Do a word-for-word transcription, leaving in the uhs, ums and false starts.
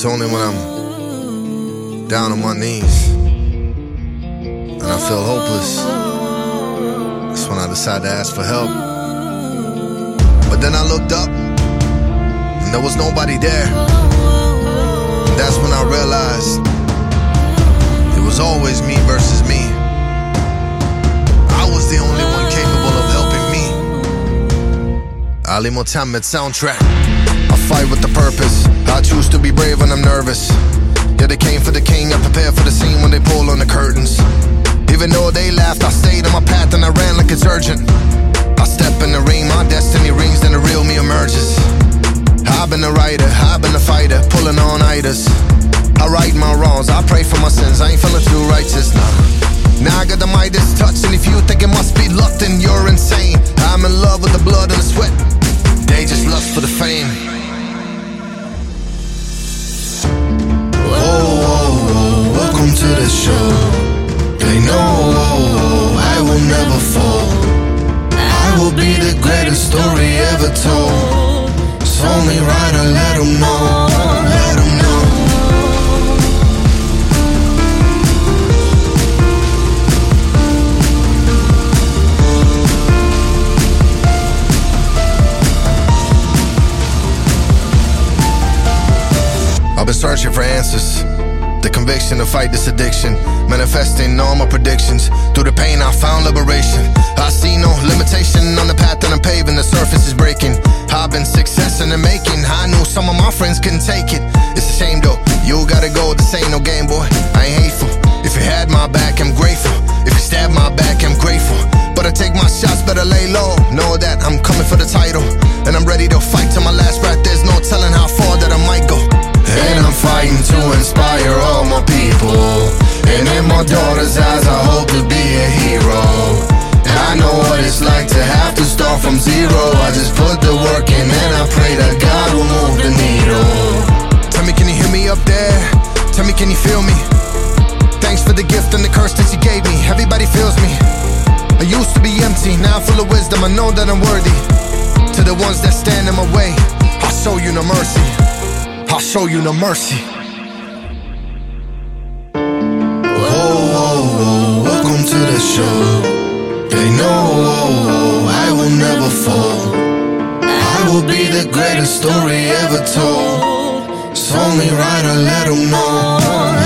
It's only when I'm down on my knees and I feel hopeless, that's when I decide to ask for help. But then I looked up and there was nobody there. And that's when I realized it was always me versus me. I was the only one capable of helping me. Ali Mohammed soundtrack. I fight with the purpose. I choose to be brave when I'm nervous. Yeah, they came for the king. I prepared for the scene when they pulled on the curtains. Even though they laughed, I stayed on my path and I ran like it's urgent. I step in the ring, my destiny rings, then the real me emerges. I've been a writer, I've been a fighter, pulling on itis. I right my wrongs, I pray for my sins, I ain't feeling too righteous, nah. Now I got the Midas touch, and if you think it must be luck, then you're insane. I'm in love with the blood and the sweat, they just lust for the fame. Whoa, whoa, whoa, welcome to the show. They know, whoa, I will never fall. I will be the greatest story ever told. It's only right I let them know, let them know. I've been searching for answers, the conviction to fight this addiction, manifesting all my predictions. Through the pain I found liberation. I see no limitation on the path that I'm paving, the surface is breaking. I've been success in the making, I knew some of my friends couldn't take it. It's a shame though, you gotta go, this ain't no game boy, I ain't hateful. If you had my back, I'm grateful. If you stabbed my back, I'm grateful. But I take my shots, better lay low. Know that I'm coming for the title, and I'm ready to fight till my last breath. There's no telling how far that I might go. And I'm fighting to inspire all my people. And in my daughter's eyes I hope to be a hero. And I know what it's like to have to start from zero. I just put the work in and I pray that God will move the needle. Tell me, can you hear me up there? Tell me, can you feel me? Thanks for the gift and the curse that you gave me. Everybody feels me. I used to be empty, now I'm full of wisdom. I know that I'm worthy. To the ones that stand in my way, I'll show you no mercy. I'll show you no mercy. Whoa, whoa, whoa, welcome to the show. They know, whoa, whoa, I will never fall. I will be the greatest story ever told. It's only right I let them know.